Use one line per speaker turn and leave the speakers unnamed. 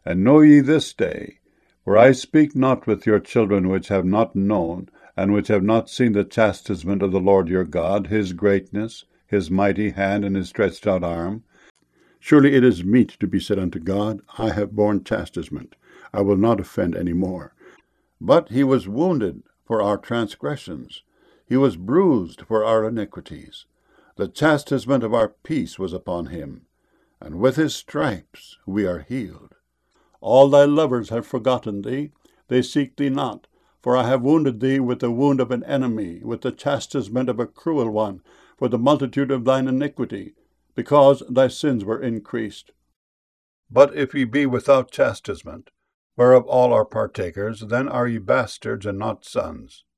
And know ye this day, for I speak not with your children which have not known, and which have not seen the chastisement of the Lord your God, his greatness, his mighty hand, and his stretched out arm. Surely it is meet to be said unto God, I have borne chastisement, I will not offend any more. But he was wounded for our transgressions, he was bruised for our iniquities. The chastisement of our peace was upon him, and with his stripes we are healed. All thy lovers have forgotten thee, they seek thee not. For I have wounded thee with the wound of an enemy, with the chastisement of a cruel one, for the multitude of thine iniquity, because thy sins were increased. But if ye be without chastisement, whereof all are partakers, then are ye bastards and not sons.